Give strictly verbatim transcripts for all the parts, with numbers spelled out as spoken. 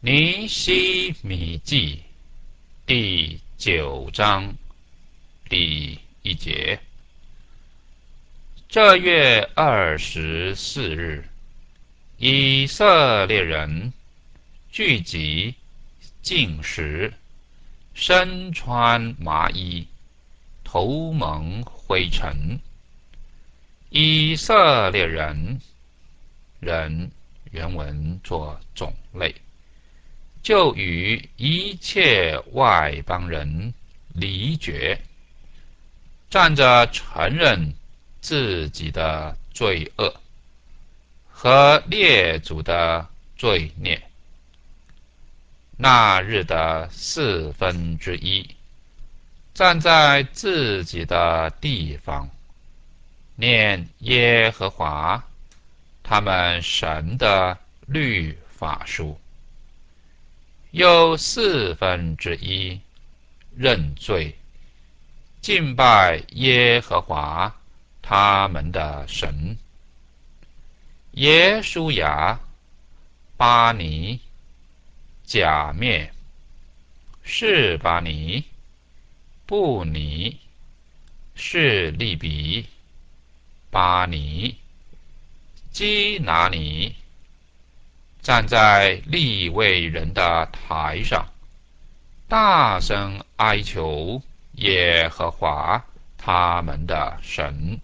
尼希米记第九章第一节：这月二十四日，以色列人聚集进食，身穿麻衣，头蒙灰尘。以色列人人原文作种类，就与一切外邦人离绝，站着承认自己的罪恶和列祖的罪孽。那日的四分之一，站在自己的地方，念耶和华他们神的律法书；有四分之一认罪，敬拜耶和华他们的神。耶书亚、巴尼、甲灭、示巴尼、布尼、示利比、巴尼、基拿尼，站在利未人的台上，大声哀求耶和华他们的神。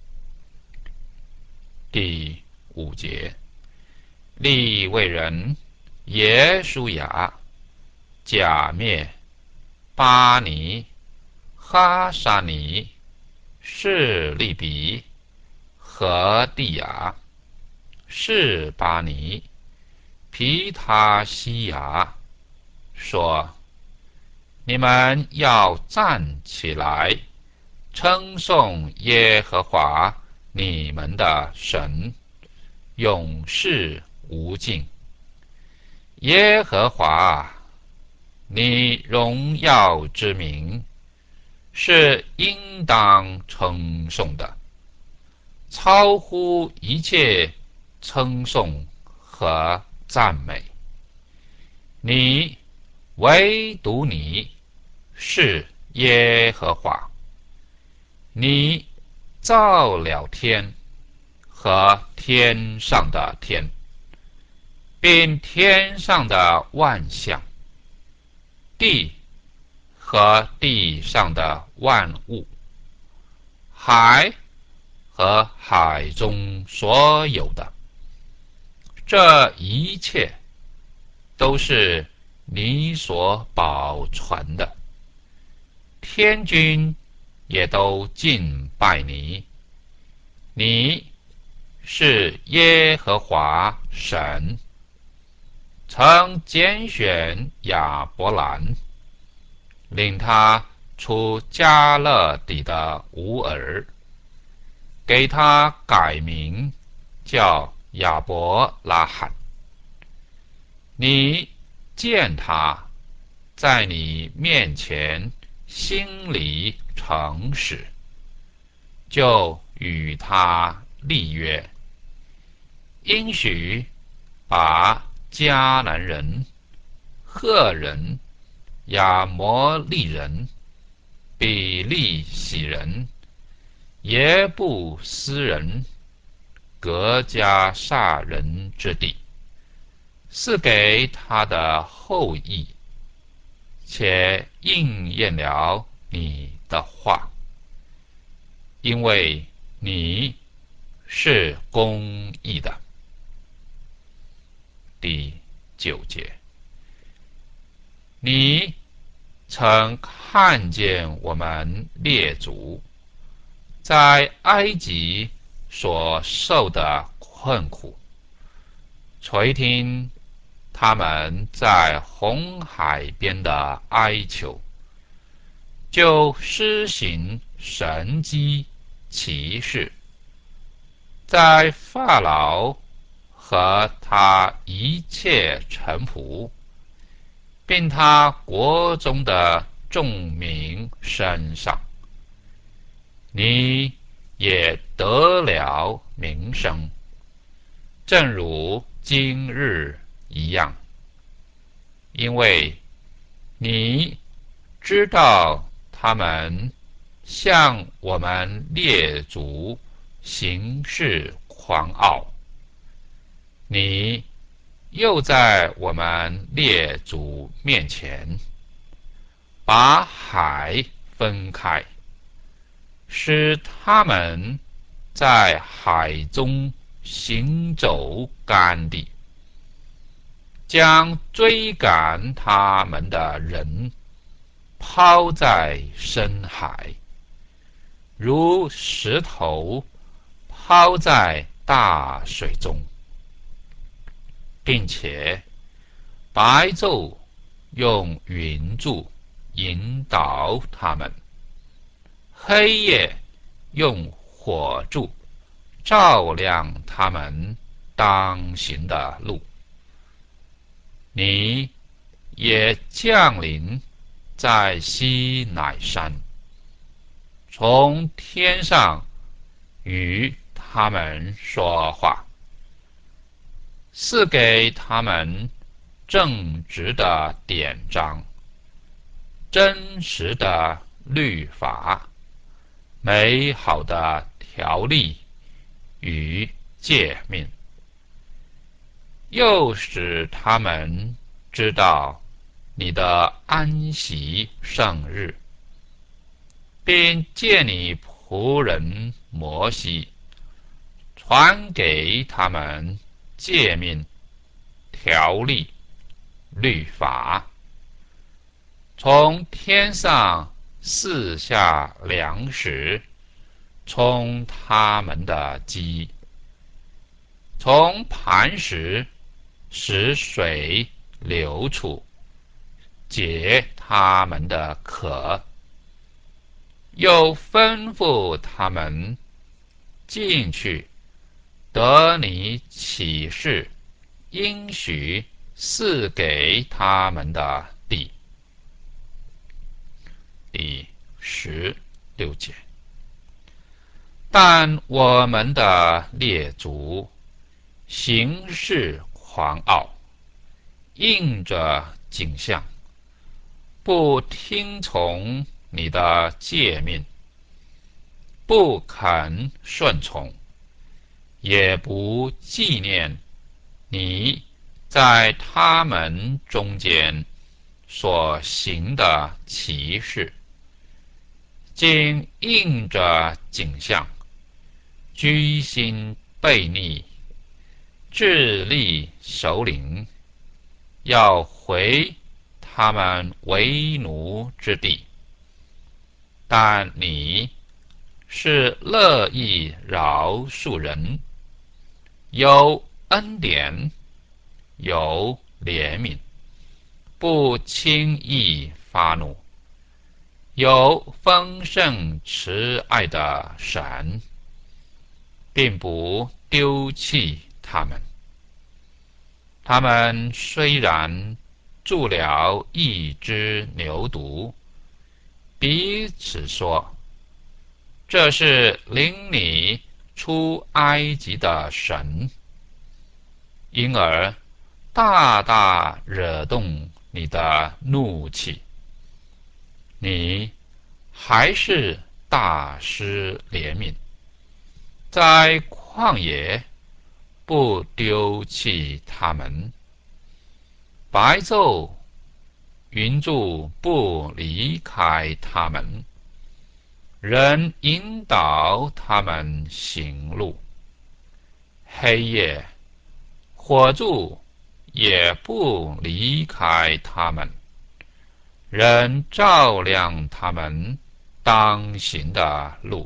第五节：利未人耶书亚、甲灭、巴尼、哈沙尼、示利比、和地亚、示巴尼、皮他西亚说：你们要站起来，称颂耶和华你们的神，永世无尽。耶和华，你荣耀之名是应当称颂的，超乎一切称颂和赞美。你，唯独你是耶和华，你造了天和天上的天，并天上的万象，地和地上的万物，海和海中所有的，这一切都是你所保存的。天君也都敬拜你，你是耶和华神，曾拣选亚伯兰，领他出迦勒底的乌尔，给他改名叫亚伯拉罕。你见他在你面前心里诚实，就与他立约，应许把迦南人、赫人、亚摩利人、比利洗人、耶布斯人、格加撒人之地，是给他的后裔，且应验了你的话，因为你是公义的。第九节：你曾看见我们列祖在埃及所受的困苦，垂听他们在红海边的哀求，就施行神迹奇事，在法老和他一切臣仆，并他国中的众民身上，你也得了名声，正如今日一样。 因为你知道他们向我们列祖行事狂傲，你又在我们列祖面前把海分开，使他们在海中行走干地，将追赶他们的人抛在深海，如石头抛在大水中，并且白昼用云柱引导他们，黑夜用火柱照亮他们当行的路。你也降临在西乃山，从天上与他们说话，赐给他们正直的典章、真实的律法、美好的条例与诫命，又使他们知道你的安息圣日，并借你仆人摩西传给他们诫命、条例、律法，从天上赐下粮食，充他们的饥，从磐石使水流出，解他们的渴，又吩咐他们进去，得你启示应许赐给他们的地。第十六节。但我们的列祖行事狂傲，应着景象，不听从你的诫命，不肯顺从，也不纪念你在他们中间所行的奇事，竟应着景象，居心悖逆，致力首领，要回他们为奴之地。但你是乐意饶恕人，有恩典，有怜悯，不轻易发怒，有丰盛慈爱的神，并不丢弃他们。他们虽然铸了一只牛犊，彼此说：这是领你出埃及的神，因而大大惹动你的怒气，你还是大施怜悯，在旷野不丢弃他们，白昼云柱不离开他们，人引导他们行路，黑夜火柱也不离开他们，人照亮他们当行的路。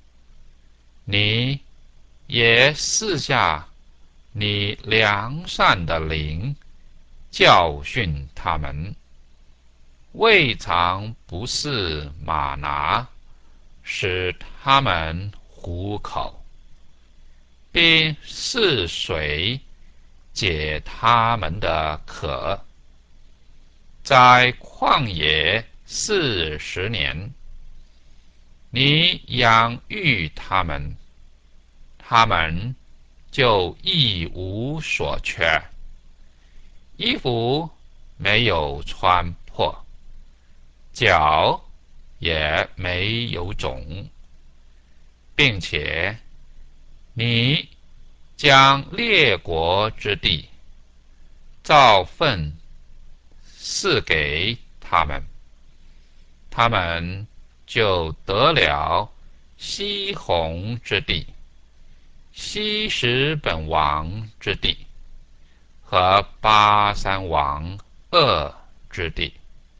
你也赐下你良善的灵，教训他们，未尝不是玛拿，使他们糊口，并是水解他们的渴。在旷野四十年，你养育他们，他们就一无所缺。衣服没有穿破，脚也没有肿，并且你将列国之地造粪赐给他们，他们就得了西宏之地、西什本王之地和巴山王恶之地。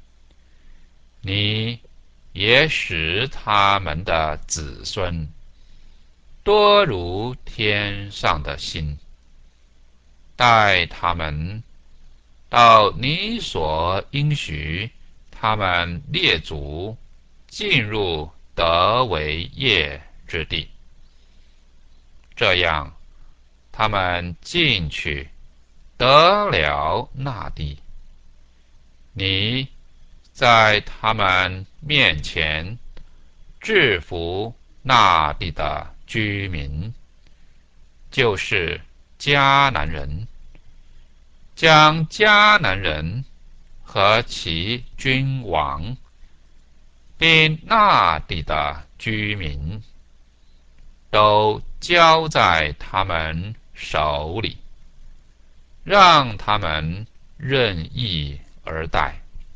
你也使他们的子孙多如天上的星，带他们到你所应许他们列祖进入得为业之地，这样他们进去得了那地。你在他们面前制服那地的居民，就是迦南人，将迦南人和其君王，并那地的居民，都交在他们手里，让他们任意而待。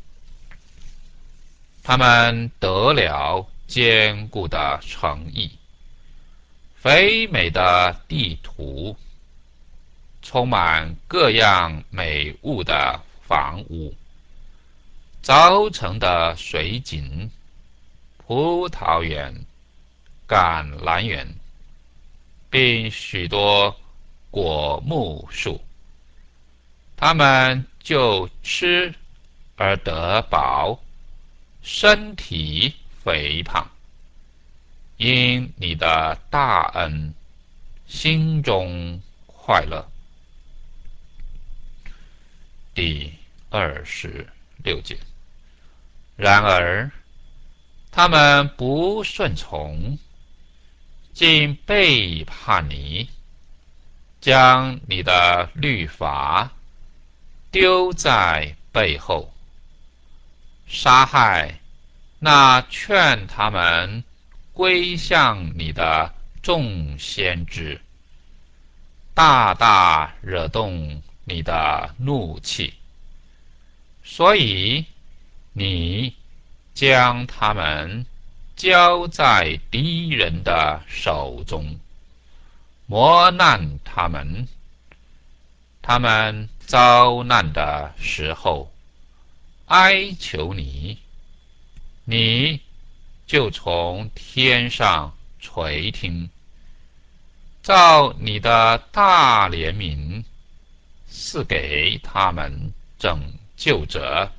他们得了坚固的城邑，肥美的地图，充满各样美物的房屋，早成的水井、葡萄园、橄榄园，并许多果木树。他们就吃而得饱，身体肥胖，因你的大恩，心中快乐。第二十六节。然而他们不顺从，竟背叛你，将你的律法丢在背后，杀害那劝他们归向你的众先知，大大惹动你的怒气，所以你将他们交在敌人的手中，磨难他们。他们遭难的时候哀求你，你就从天上垂听，照你的大怜悯赐给他们拯救者，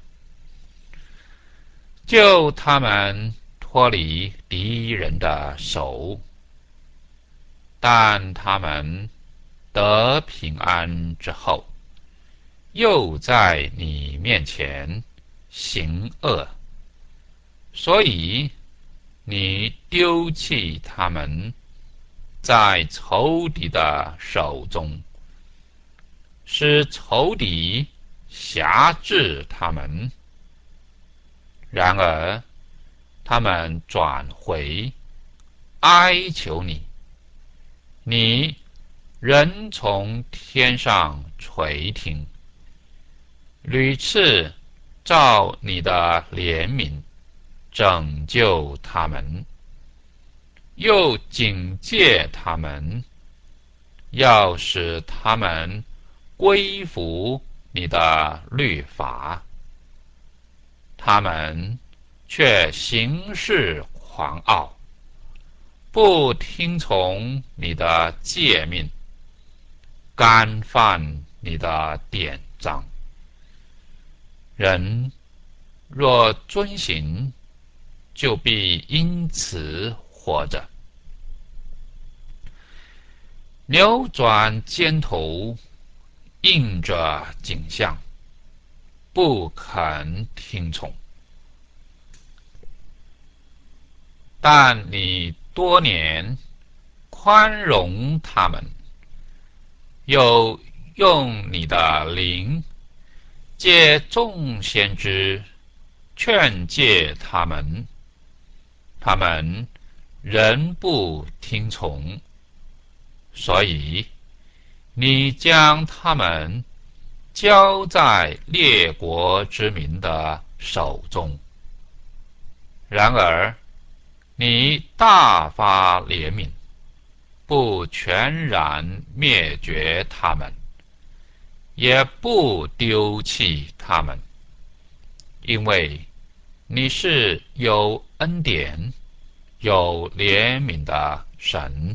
救他们脱离敌人的手。但他们得平安之后，又在你面前行恶，所以你丢弃他们在仇敌的手中，使仇敌辖制他们。然而他们转回哀求你，你仍从天上垂听，屡次照你的怜悯拯救他们，又警戒他们，要使他们归服你的律法。他们却行事狂傲，不听从你的诫命，干犯你的典章。人若遵行，就必因此活着。扭转肩头，应着景象，不肯听从。但你多年宽容他们，又用你的灵借众先知劝诫他们，他们仍不听从，所以你将他们交在列国之民的手中。然而，你大发怜悯，不全然灭绝他们，也不丢弃他们，因为你是有恩典、有怜悯的神。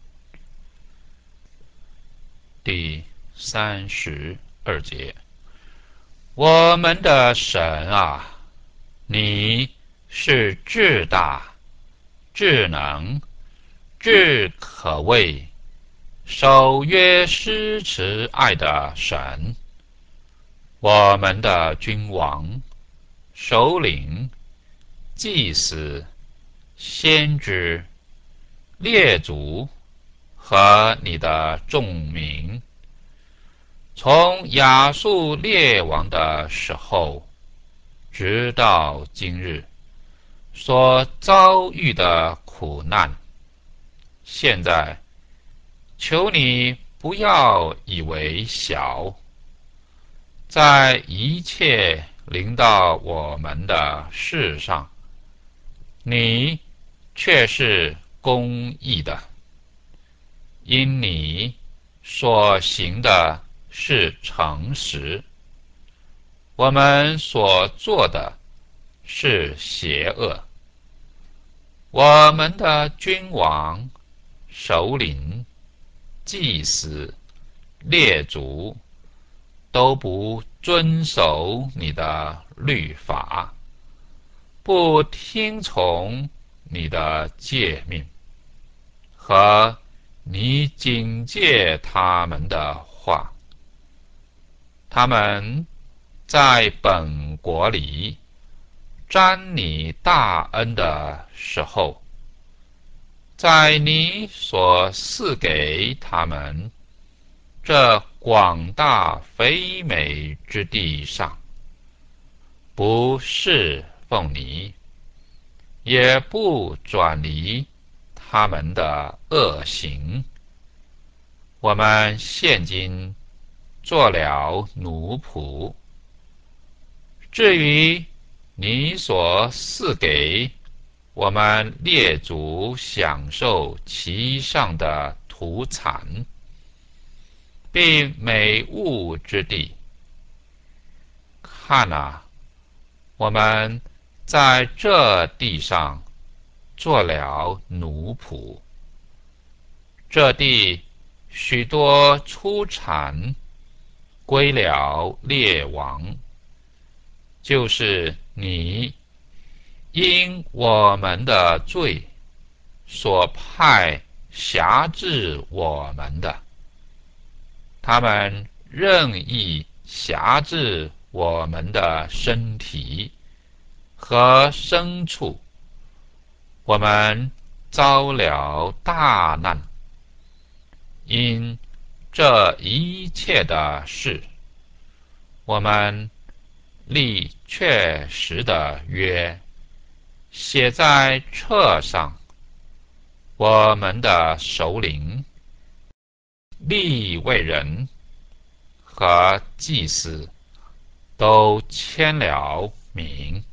第三十二节，我们的神啊，你是至大、至能、至可畏、守约施慈爱的神。我们的君王、首领、祭司、先知、列祖和你的众民，从亚述列王的时候直到今日所遭遇的苦难，现在求你不要以为小，在一切临到我们的事上，你却是公义的，因你所行的是诚实，我们所做的是邪恶。我们的君王、首领、祭司、列祖都不遵守你的律法，不听从你的诫命和你警戒他们的话。他们在本国里沾你大恩的时候，在你所赐给他们这广大肥美之地上，不侍奉你，也不转离他们的恶行。我们现今做了奴仆，至于你所赐给我们列祖享受其上的土产，并美物之地，看啊，我们在这地上做了奴仆。这地许多出产归了列王，就是你因我们的罪所派辖制我们的。他们任意辖制我们的身体和牲畜，我们遭了大难。因这一切的事，我们立确实的约，写在册上。我们的首领、利未人和祭司都签了名。